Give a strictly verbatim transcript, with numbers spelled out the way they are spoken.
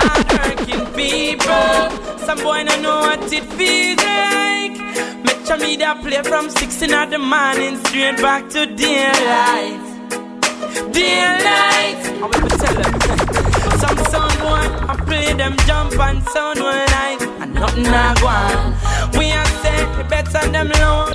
hard-working people. Some boy don't know what it feels like. Metro Media play from six in the morning straight back to daylight. Daylight. I will tell them. Some sound boy, I play them jump and sound one night, and nothing I go on. We are say better them low.